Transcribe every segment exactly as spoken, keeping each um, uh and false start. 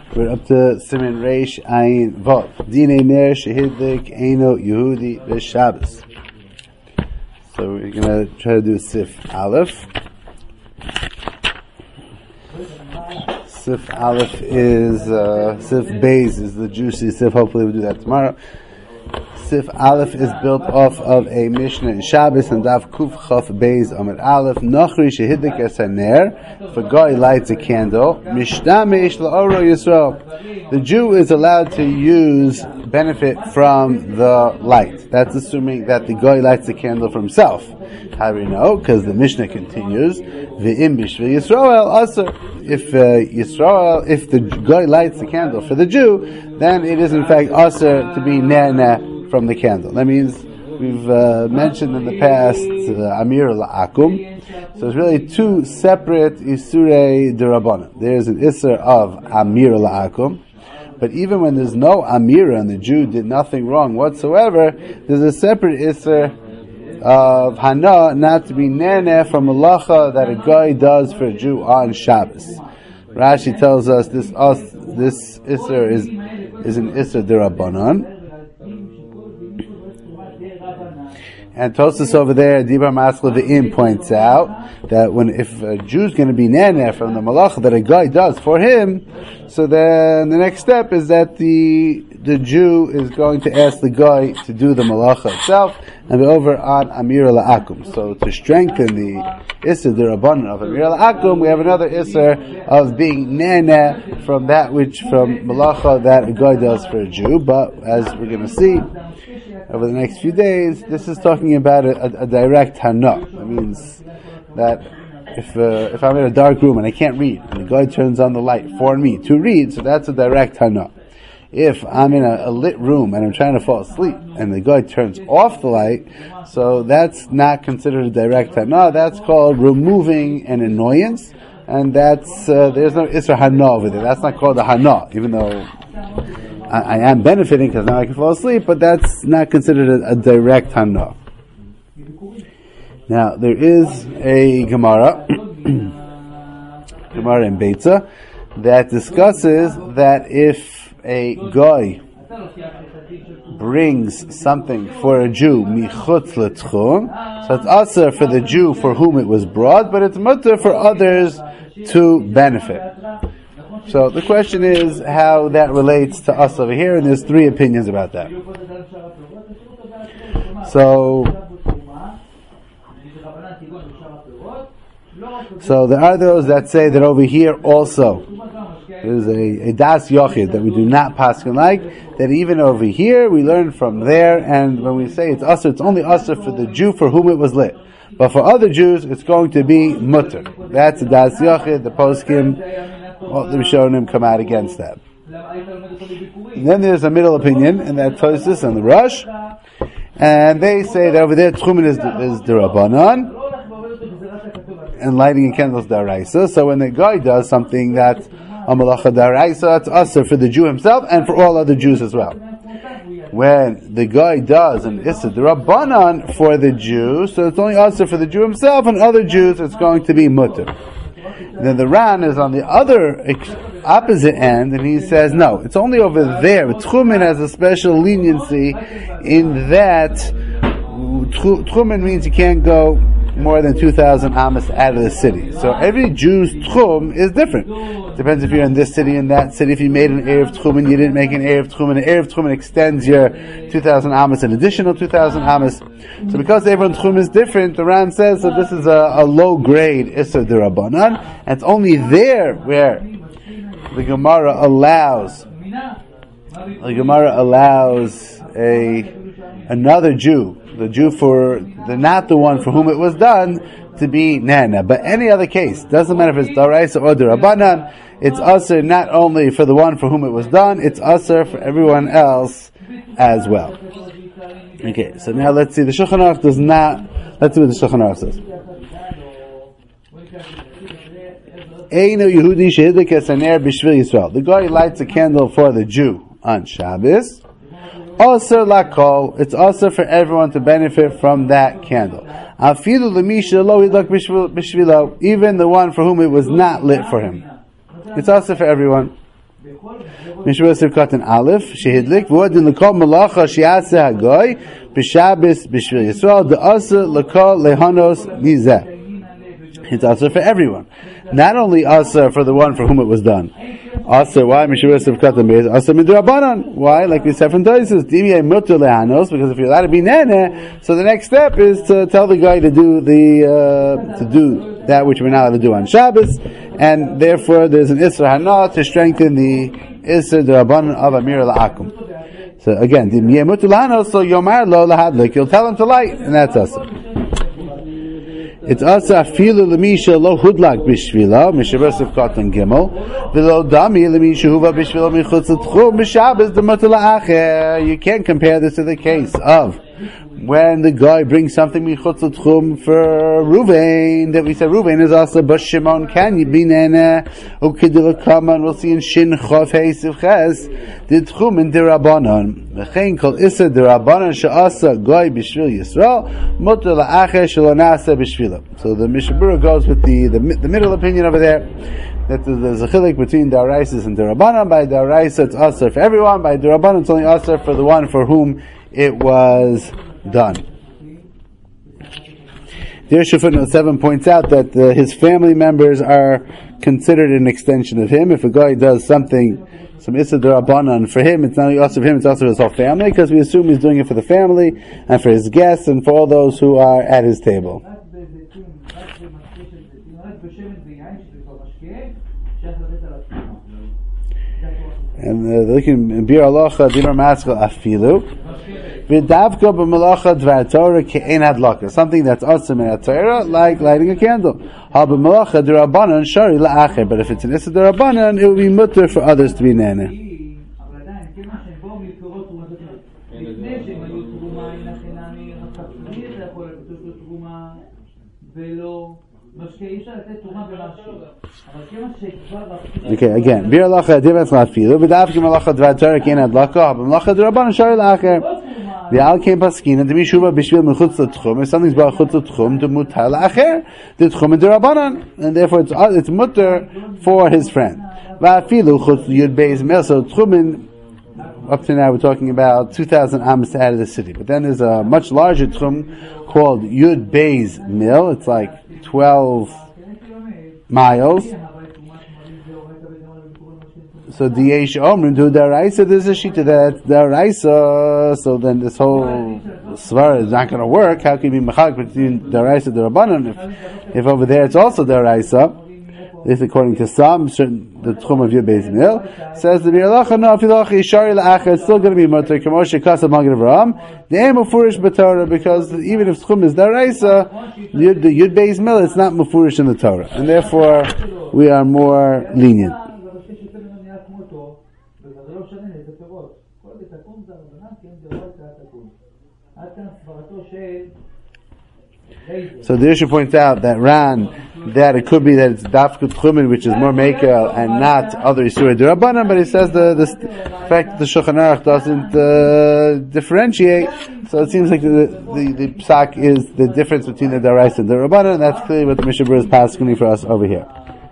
We're up to Siman Reish Ayin Vav. Dinei Ner Shehidlik Eino Yehudi B'Shabbos. So we're gonna try to do Sif Aleph. Sif Aleph is uh, Sif Beis is the juicy Sif. Hopefully we'll do that tomorrow. Sif Aleph is built off of a Mishnah in Shabbos and Daf Kuf Chaf Beis Amud Aleph. Nochri Shehidlik Es Haner. If a guy lights a candle, Mishtamesh La'oro Yisrael. The Jew is allowed to use benefit from the light. That's assuming that the guy lights the candle for himself. How do we know? Because the Mishnah continues, V'im Bishvil Yisrael Aser. If uh, Yisrael, if the guy lights the candle for the Jew, then it is in fact Aser to be Ne'neh from the candle. That means we've uh, mentioned in the past uh, Amir La'akum. So there's really two separate Isurei D'Rabbanan. There's an Isser of Amir La'akum, but even when there's no Amir and the Jew did nothing wrong whatsoever, there's a separate Isser of Hana, not to be Neneh from Malacha that a guy does for a Jew on Shabbos. Rashi tells us this us, this Isser is is an Isser D'Rabbanan. And Tosas over there, Dibar Maskal V'im points out that when if a Jew's going to be Neneh from the Malach that a guy does for him, so then the next step is that the the Jew is going to ask the guy to do the Malacha itself and be over on Amir La'akum. So to strengthen the Isser D'Rabbanan of Amir La'akum, we have another Isser of being Neneh from that which, from Malacha that a guy does for a Jew. But as we're going to see over the next few days, this is talking about a, a, a direct Hana. That means that if uh, if I'm in a dark room and I can't read, and the guy turns on the light for me to read, so that's a direct Hana. If I'm in a, a lit room and I'm trying to fall asleep, and the guy turns off the light, so that's not considered a direct Hana. That's called removing an annoyance, and that's uh, there's no Isra Hana over there. That's not called a Hana, even though I, I am benefiting because now I can fall asleep, but that's not considered a, a direct Hana. Now, there is a Gemara, Gemara in Beitza, that discusses that if a guy brings something for a Jew, michutz l'tchum, so it's asur for the Jew for whom it was brought, but it's mutter for others to benefit. So the question is how that relates to us over here, and there's three opinions about that. So, so there are those that say that over here also there's a, a das yochid that we do not paskin like, that even over here we learn from there, and when we say it's usher, it's only usher for the Jew for whom it was lit. But for other Jews, it's going to be mutter. That's a das yochid. The poskim, well, the Rishonim come out against that. And then there's a middle opinion, and that Tosfos and the Rush, and they say that over there tchumen is is D'Rabbanan, and lighting a candle is D'Oraisa. So when the guy does something that's a malacha D'Oraisa, it's usher for the Jew himself and for all other Jews as well. When the guy does an Issa D'Rabbanan for the Jew, so it's only usher for the Jew himself, and other Jews it's going to be mutter. Then the Ran is on the other opposite end, and he says, no, it's only over there. Tchumen has a special leniency in that Tchumen means you can't go more than two thousand amas out of the city. So every Jew's Tchum is different. Depends if you're in this city and that city. If you made an Erev Tchumen, you didn't make an Erev Tchumen. An Erev Tchumen extends your two thousand amas, an additional two thousand amas. So because everyone's Tchum is different, the Ran says that this is a, a low grade Issa D'Rabbanan, and it's only there where the Gemara allows the Gemara allows a another Jew, the Jew for the not the one for whom it was done, to be Nana. But any other case, doesn't matter if it's D'Oraisa or D'Rabbanan, it's usher not only for the one for whom it was done, it's usher for everyone else as well. Okay, so now let's see. The Shulchan Aruch does not. Let's see what the Shulchan Aruch says. Eino Yehudi shehidlik es haner b'shvil Yisrael. The guy lights a candle for the Jew on Shabbos. Aser lakol, it's aser for everyone to benefit from that candle. Afilu l'misha lo yidlak b'shvilo, even the one for whom it was not lit for him. It's aser for everyone. Mishabur Sivkatan Aleph, Shehidlik, V'odin L'kol Malacha Shi'aseh HaGoy, B'Shabbos B'Shvil Yisrael, D'Asa L'kol Lehanos Nizeh. It's also for everyone. Not only Asa for the one for whom it was done. Asa, why? Mishabur Sivkatan Beis, Asa Midrabanan. Why? Like we said from Toisus, Dimiyeh Mutter Lehanos, because if you're allowed to be Nene, so the next step is to tell the guy to do the, uh, to do that which we're not allowed to do on Shabbos, and therefore there's an Isra Hana to strengthen the Isra D'Rabbanan of Amir La'akum. So again, Dimiyeh Mutter Lehanos, so Yomar Lo Lahadlik, you'll tell him to light, and that's Asa. It's asa afilu lemisha lo hudlak bishvila mishaber sivkatan gimel v'lo dami lemisha huva bishvila michutz l'tchum b'shabbos d'mutar la'acher. You can't compare this to the case of when the guy brings something michutz l'tchum for Ruvain, that we said Ruvain is also but Shimon can you be nene ukidila kaman. We'll see in Shin Chof Hey Sivches the tchum in derabanan v'chein kol issa derabanan she'asa guy b'shvil Yisrael mutar la'acher shelo nasa b'shvila. So the Mishabura goes with the, the the middle opinion over there, that there's a chilik between Daraisas and Darabanan. By Daraisa it's Asr for everyone, by Darabanan it's only Asr for the one for whom it was done. There footnote seven points out that uh, his family members are considered an extension of him. If a guy does something, some Issa Darabanan for him, it's not only also for him, it's also for his whole family, because we assume he's doing it for the family, and for his guests, and for all those who are at his table. And uh, looking in Bir Alocha Dimar Maskal Afilu V'davka b'melacha dvar Torah ke'en hadlaka, something that's awesome in a Torah, like lighting a candle. Ha b'melacha d'Rabbanan shari la'acher, but if it's an Issa d'Rabbanan, it will be mutter for others to be nene. Okay, again, Bir Alocha Dimar Afilu V'davka b'melacha dvar Torah ke'en hadlaka, ha b'melacha d'Rabbanan shari la'acher. The al came paskina the mishuva bishvil mechutz l'tchum. If something's brought chutz l'tchum, the mutar la'acher, the tchum and the rabbanan, and therefore it's it's mutar for his friend. Va'afilu chutz yud beis mil. So tchumin, up to now we're talking about two thousand amos out of the city. But then there's a much larger tchum called yud beis mil. It's like twelve miles. So the Yesh Omrim do Daraisa, there's a sheet to that Daraisa, so then this whole Svara is not going to work. How can you be Mechak between Daraisa and Darabanan if, if over there it's also Daraisa? This according to some, certain, the Tchum of Yud Beis Mil, says the Birlacha, no, Filacha, Yishari La'acha, it's still going to be Mutter, Kamoshe Kasa Magid Avraham, the Em Mufurish B'Torah, because even if Tchum is Daraisa, the Yud Beis Mil, it's not Mufurish in the Torah, and therefore we are more lenient. So the issue points out that Ran, that it could be that it's Dafkut Chumin, which is more Mekel and not other Yisur D'Rabbanan, but he says the, the fact that the Shulchan Aruch doesn't uh, differentiate, so it seems like the, the, the psak is the difference between the Daraisa and the D'Rabbanan, and that's clearly what the Mishabur is passing for us over here.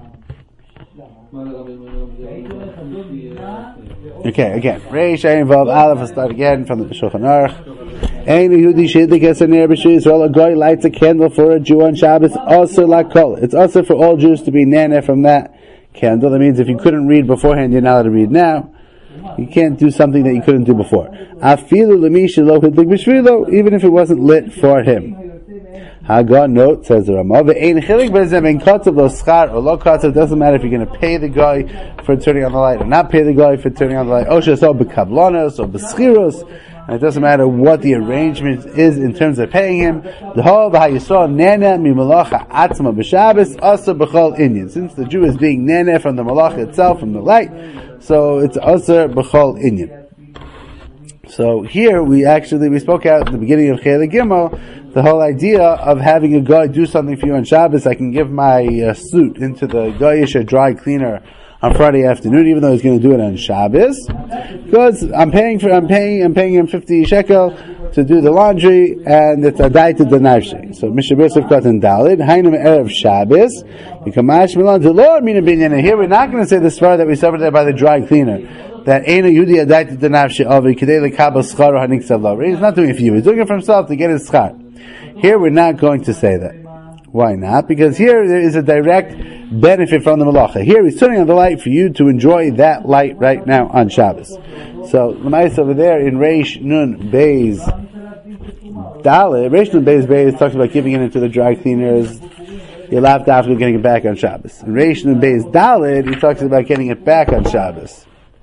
Okay, again, Reish Ayin Vav Aleph, I'll start again from the Shulchan Aruch. Ein Yehudi Shiddik Esaner B'Shvi Yisrael, a guy lights a candle for a Jew on Shabbos, also lakol. It's also for all Jews to be nana from that candle. That means if you couldn't read beforehand, you're not allowed to read now. You can't do something that you couldn't do before. Afilu L'Misha Lo Hidlik B'Shvilo, even if it wasn't lit for him. Haga note, says the Ramah, Ve'ein Chilik B'Zem En Kotzav Lo Schar or Lo Kotzav, doesn't matter if you're going to pay the guy for turning on the light or not pay the guy for turning on the light. Osha So B'Kavlonos or B'Schiros. And it doesn't matter what the arrangement is in terms of paying him. The whole v'hayisrael nana mi malacha atzma b'Shabbos asa b'chol inyan. Since the Jew is being nana from the malacha itself, from the light, so it's asa b'chol inyan. So here we actually we spoke out at the beginning of Chele Gimel the whole idea of having a guy do something for you on Shabbos. I can give my uh, suit into the Goyish dry cleaner on Friday afternoon, even though he's going to do it on Shabbos, because I'm paying for, I'm paying, I'm paying him fifty shekel to do the laundry, and it's adaited the nafshi. So Mishabur Katan Dalid, Hainam Erev Shabbos, Mikamash Milan Delor Mina Binyan. Here we're not going to say the svara that we suffered there by the dry cleaner, that Eina Yudi adaited the nafshi of Kedei Lekabel Schar or Hanik Savlar. He's not doing it for you, he's doing it for himself to get his schar. Here we're not going to say that. Why not? Because here there is a direct benefit from the malacha. Here he's turning on the light for you to enjoy that light right now on Shabbos. So the mice over there in Reish Nun Beis Dalet, Reish Nun Beis Beis talks about giving it into the dry cleaners. You're allowed after getting it back on Shabbos. In Reish Nun Beis Dalet, he talks about getting it back on Shabbos.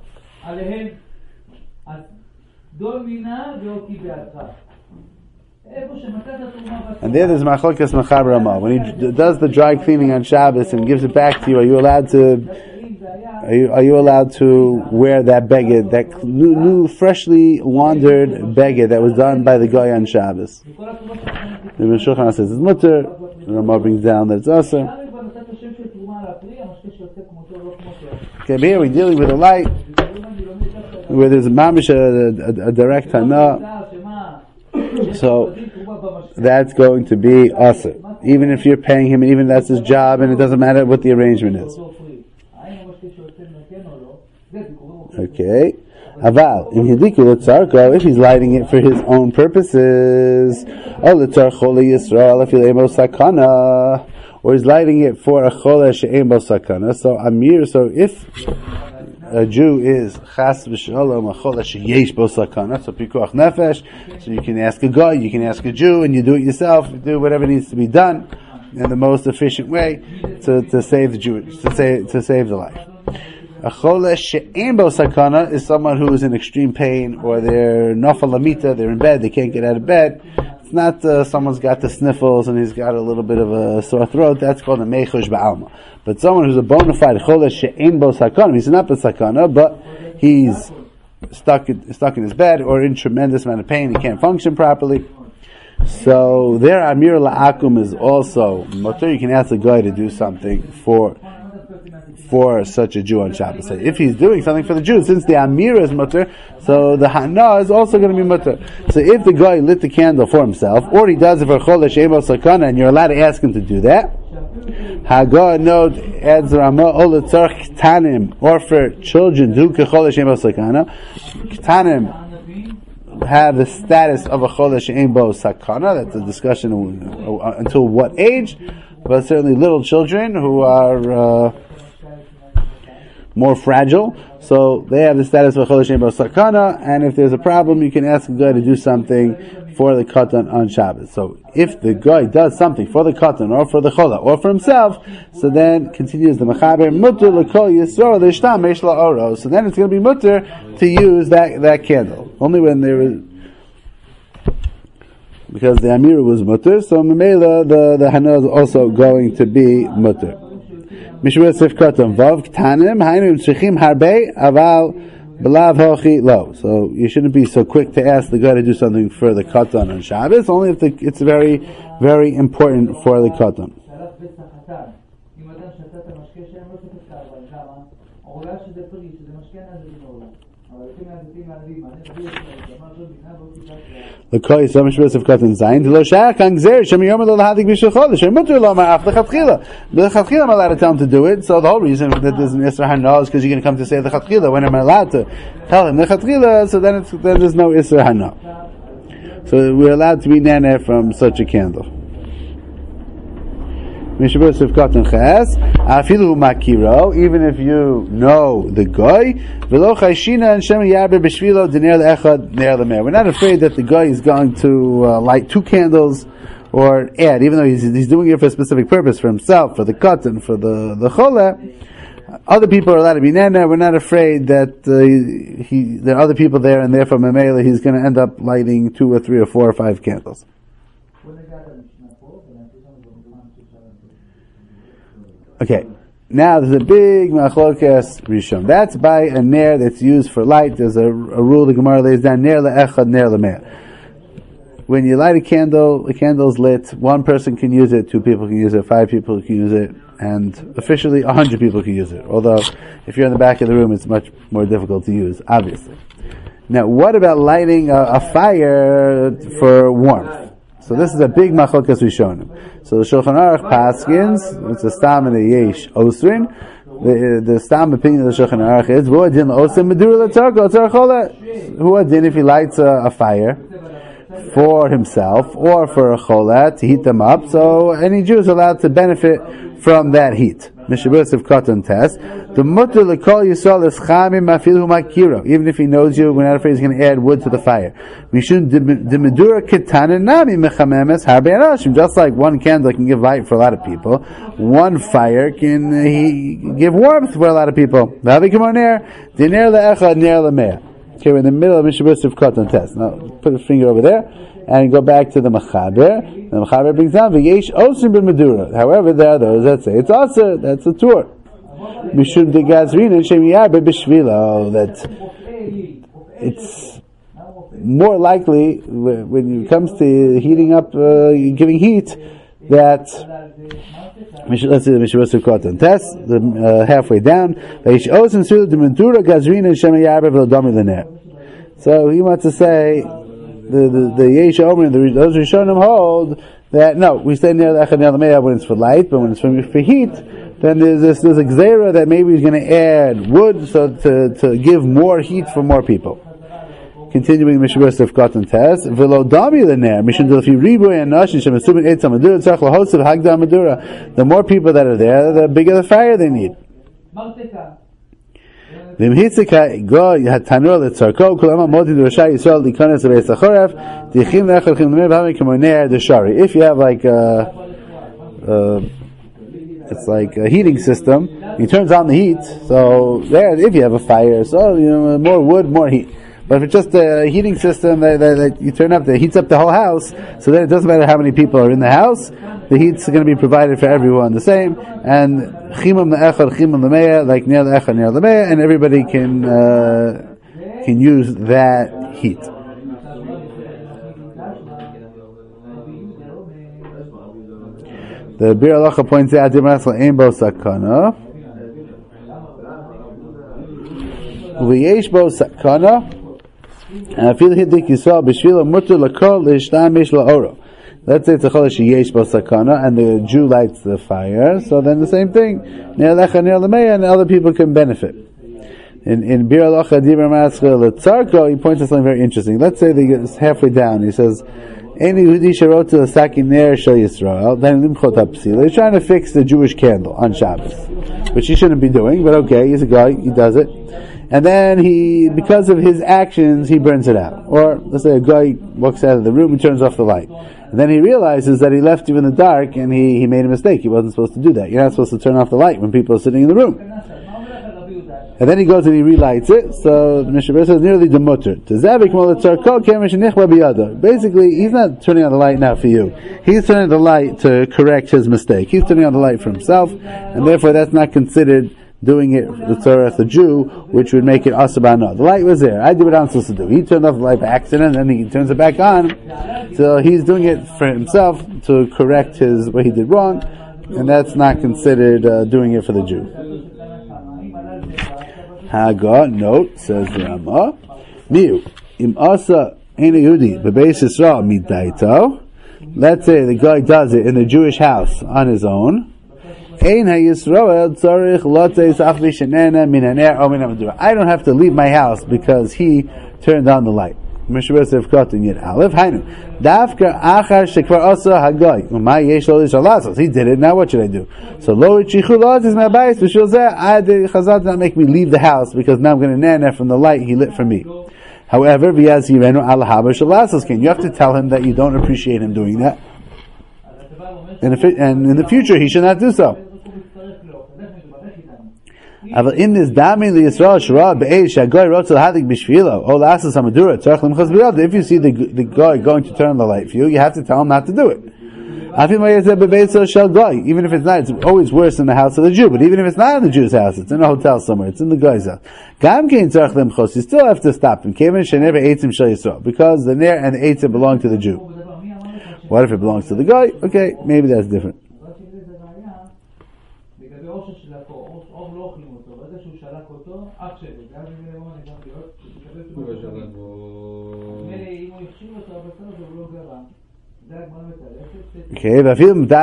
And there there's Machlokes Mechaber Rama. When he d- does the dry cleaning on Shabbos and gives it back to you, are you allowed to are you, are you allowed to wear that beged, that new, new freshly laundered beged that was done by the guy on Shabbos? The Ibn Shulchan says it's mutter. The Rama brings down that it's also. Okay, but here we're dealing with a light where there's a mamish, a, a, a direct hana. So that's going to be awesome. Even if you're paying him, and even if that's his job, and it doesn't matter what the arrangement is. Okay. Aval, in Hidiku L'tzarko, if he's lighting it for his own purposes, or L'tzar Chole Yisrael, if he's able sakana, or he's lighting it for a Chole she'em bo sakana, so Amir, so if a Jew is chas v'shalom a chol sheyesh bo sakana, so pikuach nefesh. So you can ask a guy, you can ask a Jew, and you do it yourself. You do whatever needs to be done in the most efficient way to, to save the Jew, to save to save the life. A chol she'em bo sakana is someone who is in extreme pain, or they're nafal lamita, they're in bed, they can't get out of bed. It's not uh, someone's got the sniffles and he's got a little bit of a sore throat. That's called a mechush ba'alma. But someone who's a bona fide cholesh she'en bo sakana, he's not b'sakana, but he's stuck stuck in his bed or in tremendous amount of pain, he can't function properly. So there, Amir la'akum is also mutter. You can ask a guy to do something for for such a Jew on Shabbos. So if he's doing something for the Jew, since the Amir is mutter, so the Hana is also going to be mutter. So if the guy lit the candle for himself, or he does it for cholesh she'en bo sakana, and you're allowed to ask him to do that, Hagar note adds Rama olatzarch ktanim, or for children do kechol she'en bo sakana. Ktanim have the status of a chol she'en bo sakana. That's a discussion until what age, but certainly little children who are uh, more fragile, so they have the status of a chol she'en bo sakana. And if there's a problem, you can ask a guy to do something for the katan on Shabbos. So if the guy does something for the katan or for the chola or for himself, so then continues the mechaber mutter l'kol yisrael l'ishtam meish la'oro. So then it's going to be mutter to use that that candle only when there is, because the amir was mutter. So memela the the hana is also going to be mutter. Mishvah sif katan vav ktanim hainu tzrichim harbe aval. Low. So you shouldn't be so quick to ask the guy to do something for the katan on Shabbos, only if the, it's very, very important for the katan. The koi some shvus of katan zayin lo shach kan gzer shem yom lo lahadik b'shul chodesh mutter lo ma'af lechatchila lechatchila I'm allowed to tell him to do it. So the whole reason that there's an isra hana is because you're going to come to say lechatchila when I'm allowed to tell him lechatchila. So then it's then there's no isra hana. So we're allowed to be nana from such a candle. Mishabur of katan ches afilu makiro, even if you know the guy v'lo chayshina and shem yarbe b'shvilo d'ner le'echad ner le'mer. We're not afraid that the guy is going to uh, light two candles or add, even though he's, he's doing it for a specific purpose, for himself, for the katan, for the the chola. Other people are allowed to be nana. We're not afraid that uh, he there are other people there, and therefore memela he's going to end up lighting two or three or four or five candles. Okay, now there's a big machlokes rishon. That's by a ner that's used for light. There's a, a rule the Gemara lays down: ner le'echad, ner le'mer. When you light a candle, the candle's lit. One person can use it, two people can use it, five people can use it, and officially a hundred people can use it. Although, if you're in the back of the room, it's much more difficult to use, obviously. Now, what about lighting a, a fire for warmth? So this is a big machlokas rishonim. So the Shulchan Aruch paskins, it's a stam and a yesh osrin. The, the stam opinion of the Shulchan Aruch is, who adin osrim medura l'tzarko, l'tzarchola. Who adin if he lights a, a fire for himself or for a chola to heat them up, so any Jew is allowed to benefit from that heat. Mishabus of cotton test. The mutter lekol yisrael is chamim afilu makiro. Even if he knows you, we're not afraid he's going to add wood to the fire. Mishun demedura ketana nami mechamemes harbe anashim. Just like one candle can give light for a lot of people, one fire can uh, he give warmth for a lot of people. Vavi k'moner diner le'echad ner le'meh. Okay, we're in the middle of Mishabus of cotton test. Now put a finger over there and go back to the Machaber. The Machaber brings down v'yesh osir b'medura. However, there are those that say it's osir. That's a tour. Mishum de gazrin and shemiyar b'bishvilo. That it's more likely when it comes to heating up, uh, giving heat, that let's see the Mishabus of cotton test. The uh, halfway down, v'yesh osir b'medura de medura gazrin and shemiyar b'v'lodami l'ner. So he wants to say the the, the Yesh Omer and the, those Rishonim hold that no, we stay near the Echad near the Meah when it's for light, but when it's for, for heat, then there's this there's a gzera that maybe he's going to add wood so to to give more heat for more people. Continuing Mishabus of cotton test, Velodami l'ner Mishum delfi riboy and nashin shemasubin etz hamadura tzarich lahosav hagdam madura. The more people that are there, the bigger the fire they need. If you have like a, uh, it's like a heating system, he turns on the heat, so there, if you have a fire, so you know, more wood, more heat. But if it's just a heating system that, that, that you turn up, that heats up the whole house, so then it doesn't matter how many people are in the house, the heat's going to be provided for everyone the same, and chimam le'echad, chimam le'meah, like near le'echad, near le'meah, and everybody can, uh, can use that heat. The Bir Halacha points out, Dimasla ein bo sakana, u'v'yesh bo sakana, let's say it's a chodesh yesh bo sakana, and the Jew lights the fire, so then the same thing, near lecha near lemeya, and other people can benefit. In in Bir Halacha Dibur Matzcha L'Tzarko, he points to something very interesting. Let's say it's halfway down. He says, "Any Yehudi sherot to the sakin ner shel Yisrael." Then limchot hapsila. He's trying to fix the Jewish candle on Shabbos, which he shouldn't be doing, but okay, he's a guy, he does it. And then he, because of his actions, he burns it out. Or, let's say a guy walks out of the room and turns off the light. And then he realizes that he left you in the dark and he, he made a mistake. He wasn't supposed to do that. You're not supposed to turn off the light when people are sitting in the room. And then he goes and he relights it. So, the Mishnah says, nearly the mutter. Basically, he's not turning on the light now for you. He's turning on the light to correct his mistake. He's turning on the light for himself, and therefore that's not considered doing it the Torah, the Jew, which would make it asabana. The light was there. I did what I'm supposed to do. He turned off the light by accident, and then he turns it back on. So he's doing it for himself to correct his what he did wrong, and that's not considered uh, doing it for the Jew. Haga note says Rama, Miu im asa ein Yehudi bebeis Yisrael midaito. Let's say the guy does it in the Jewish house on his own. I don't have to leave my house because he turned on the light. He did it, now what should I do? So Chazal did not make me leave the house because now I'm going to nana from the light he lit for me. However, you have to tell him that you don't appreciate him doing that. And, if it, and in the future he should not do so. In this dami liyisrael shara be'esh hagoy rotzel hadik b'shvilo o la'asas hamadura tzarich limchas b'yad. If you see the the guy going to turn on the light for you, you have to tell him not to do it. Even if it's not, it's always worse in the house of the Jew. But even if it's not in the Jew's house, it's in a hotel somewhere, it's in the guy's house. You still have to stop him because the ner and the eitzim belong to the Jew. What if it belongs to the guy? Okay, maybe that's different. Okay, even if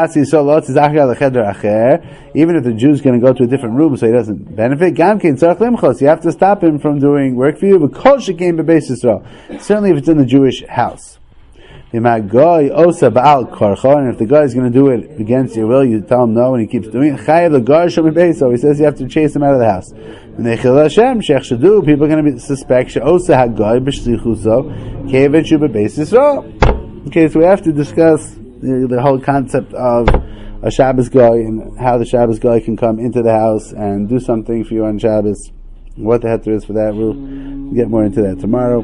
the Jew's going to go to a different room so he doesn't benefit, you have to stop him from doing work for you, but certainly if it's in the Jewish house. And if the guy is going to do it against your will, you tell him no and he keeps doing it. So he says you have to chase him out of the house. People are going to be suspect. Okay, so we have to discuss the, the whole concept of a Shabbos guy and how the Shabbos guy can come into the house and do something for you on Shabbos. What the heck there is for that, we'll get more into that tomorrow.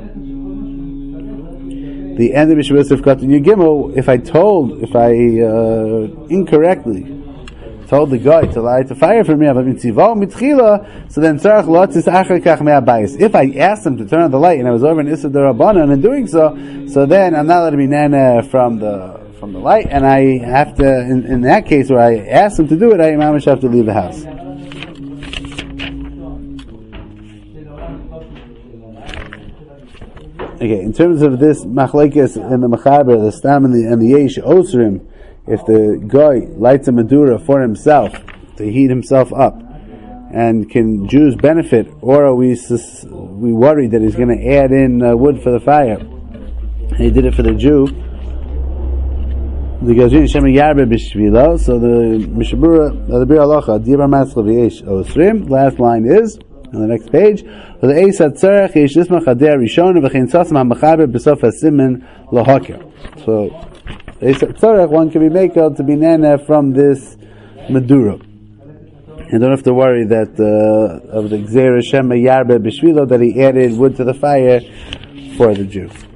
The end of Mishabos of Katan Yugimel, if I told, if I uh, incorrectly told the guy to light a fire for me, so then if I asked him to turn on the light and I was over in Issa D'Rabbanan and doing so, so then I'm not allowed to be nana from the from the light, and I have to, in, in that case where I asked him to do it, I mamish have to leave the house. Okay, in terms of this machlekes and the mechaber, the stam and the and the yesh osrim, if the guy lights a medura for himself to heat himself up, and can Jews benefit, or are we sus, we worried that he's going to add in uh, wood for the fire? And he did it for the Jew. The Gazrin Shem Yarbe Bishvilo. So the Mishabura, the Bir Halacha, Dibar Matzla V'yesh Osrim. Last line is on the next page. The Eis HaTzarech Yesh Nismach Hader Rishon V'chein Tzasam HaMachaber B'sof HaSimen L'Hoker. So Eis HaTzarech, one can be made to be nana from this Medura. You don't have to worry that uh, of the Gzeir Shem Yarbe Bishvilo that he added wood to the fire for the Jew.